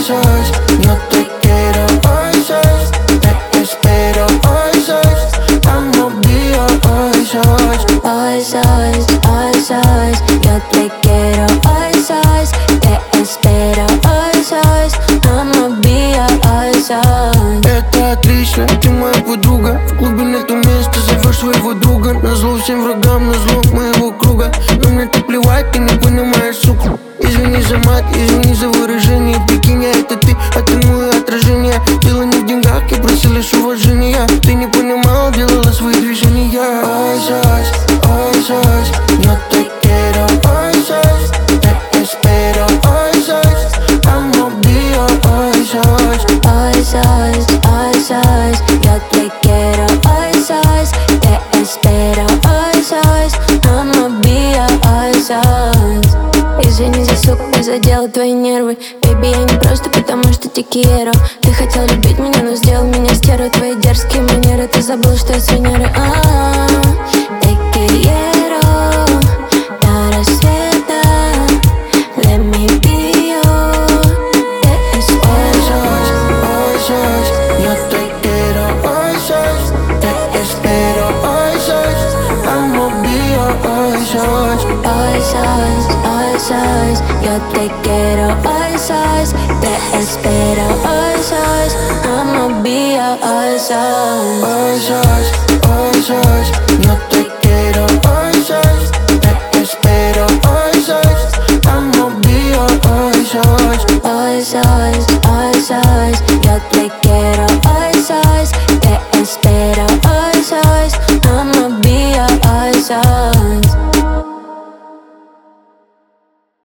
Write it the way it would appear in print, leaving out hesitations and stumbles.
sos, no te quiero, hoy sos, te espero, hoy sos, vamos vía, hoy sos. Hoy sos, yo te quiero, hoy sos, te espero, hoy sos, vamos via, hoy sos. Это отлично, ты моя подруга. В глубине то место зовешь своего друга. Назло всем врагам, назло моего круга. Но мне так плевать, ты не понимаешь, сука. Извини за мат, извини за выражение. Прикинь, это ты, а ты мое отражение. Дело не в деньгах, я просил лишь уважения. Ты не понимал, делала свои движения. Ой, sos, no te quiero. Ой, sos, te espero. Ой, sos, vamos vía. Ой, sos. Hoy sos, yo te quiero, hoy sos, te espero, hoy sos, vamos via, hoy sos. Извини за сук, я задел твои нервы. Baby, я не просто потому, что te quiero. Ты хотел любить меня, но сделал меня стервой. Твои дерзкие манеры, ты забыл, что я с Венеры. Te quiero до рассвета. Let me be your, te espero. Hoy sos, no te quiero. Hoy sos, te espero. Hoy sos, vamos vía. Hoy sos. Hoy sos, yo te quiero, hoy sos, te espero, hoy sos, vamos via, hoy sos. Hoy sos, no te quiero. Hoy sos, te espero. Hoy sos, vamos vía. Hoy sos. Hoy sos, yo te